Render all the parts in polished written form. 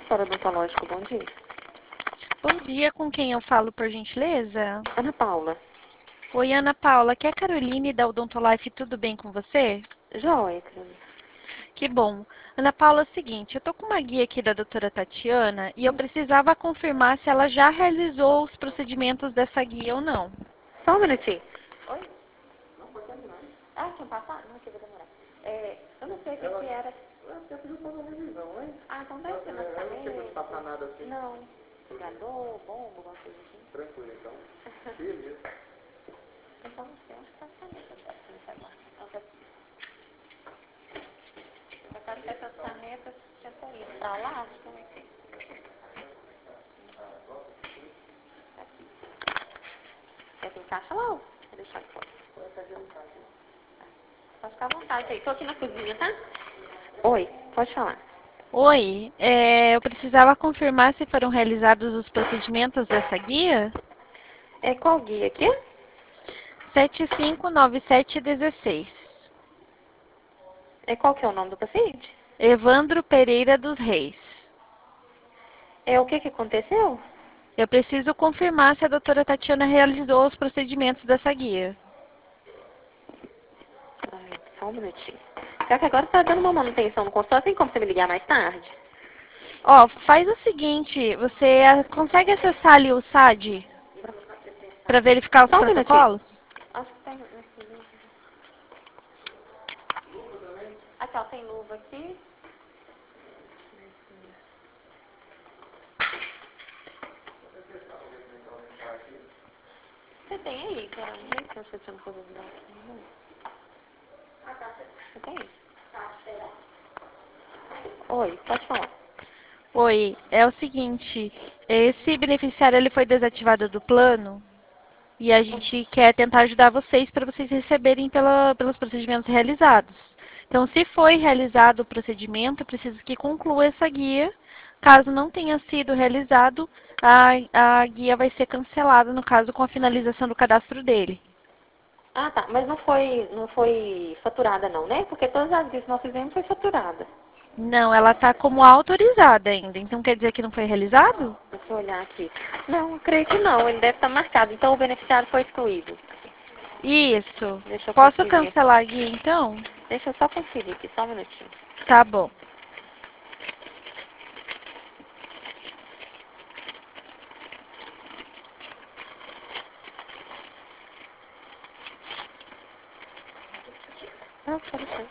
consultório odontológico, bom dia. Bom dia, com quem eu falo, por gentileza? Ana Paula. Oi, Ana Paula, aqui é a Caroline da Odontolife, tudo bem com você? Joia, Caroline. Que bom. Ana Paula, é o seguinte, eu tô com uma guia aqui da doutora Tatiana e eu precisava confirmar se ela já realizou os procedimentos dessa guia ou não. Só um minutinho. Oi? Não, pode terminar. Ah, tinha passado? Não, aqui vai demorar. Eu não sei o que era. Eu pedi para uma revisão, hein? Ah, então deve ser na Eu não tinha que passar nada assim. Não. Jogador, bomba, alguma coisa assim. Tranquilo, então. Beleza. Então, não sei, acho que tá caneta dessa, não sei lá. Eu quero que essas canetas tinham ido pra lá, acho que eu não sei. Quer que encaixa lá ou vou deixar aqui fora? Pode ficar à vontade aí. Tô aqui na cozinha, tá? Oi, pode falar. Oi, eu precisava confirmar se foram realizados os procedimentos dessa guia? Qual guia aqui? 759716. Qual que é o nome do paciente? Evandro Pereira dos Reis. O que aconteceu? Eu preciso confirmar se a doutora Tatiana realizou os procedimentos dessa guia. Ai, só um minutinho. Pior que agora tá dando uma manutenção no consultório, tem como você me ligar mais tarde? Ó, faz o seguinte, você consegue acessar ali o SAD para verificar os Só um minutinho. protocolos? Acho que tem nesse livro. Aqui, ó, tem luva aqui. Você tem aí, cara? Não sei se você tinha coisa de dar aqui. Você tem? Oi, pode falar. Oi, é o seguinte, esse beneficiário ele foi desativado do plano e a gente quer tentar ajudar vocês para vocês receberem pelos procedimentos realizados. Então, se foi realizado o procedimento, preciso que conclua essa guia. Caso não tenha sido realizado, a guia vai ser cancelada, no caso, com a finalização do cadastro dele. Ah, tá. Mas não foi faturada não, né? Porque todas as vezes que nós fizemos foi faturada. Não, ela está como autorizada ainda. Então, quer dizer que não foi realizado? Deixa eu olhar aqui. Não, creio que não. Ele deve estar marcado. Então o beneficiário foi excluído. Isso. Deixa eu Posso conferir. cancelar a guia, então? Deixa eu só conferir aqui, só um minutinho. Tá bom. Não, pode ser.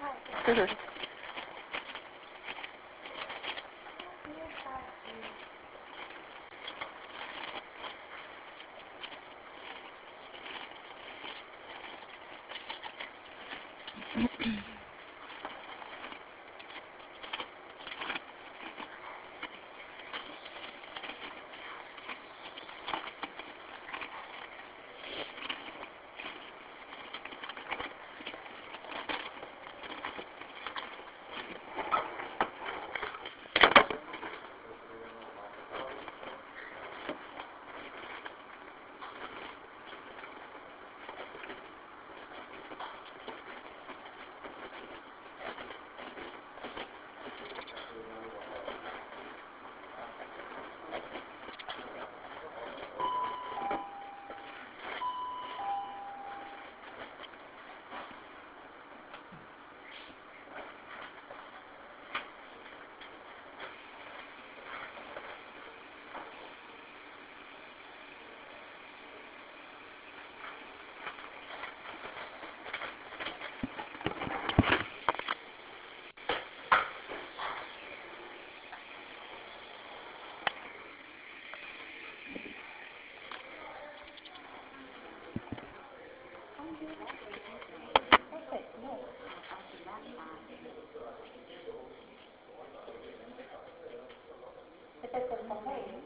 Você quer que eu também?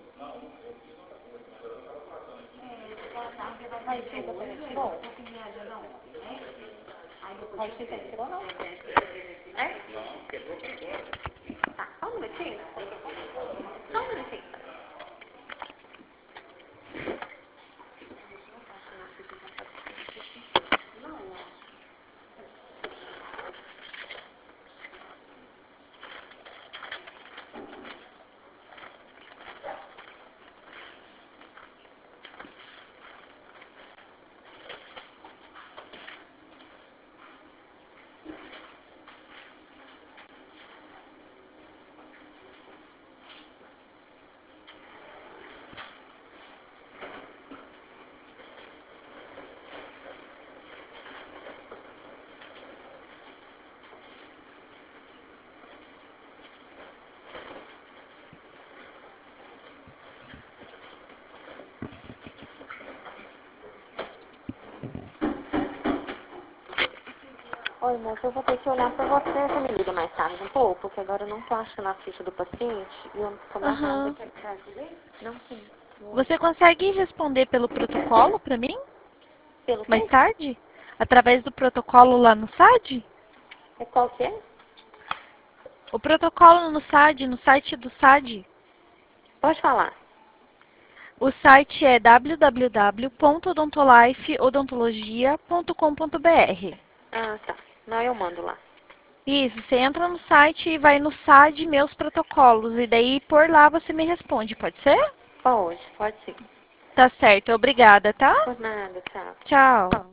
Raio-X da Tenente chegou? Raio-X ainda chegou, não? É? Tá, só um minutinho. Só um minutinho. Oi, moça, eu vou ter que olhar pra você. Você me liga mais tarde um pouco, porque agora eu não tô achando a ficha do paciente e eu tô mais Aham. nada. Quer ajudar? Não, sim. Você consegue responder pelo protocolo para mim? Pelo Mais quê? tarde? Através do protocolo lá no SAD? É qual que é? O protocolo no SAD, no site do SAD. Pode falar. O site é www.odontolifeodontologia.com.br. Ah, tá. Não, eu mando lá. Isso, você entra no site e vai no SAD Meus Protocolos. E daí por lá você me responde, pode ser? Pode ser. Tá certo, obrigada, tá? Por nada, tchau. Tchau.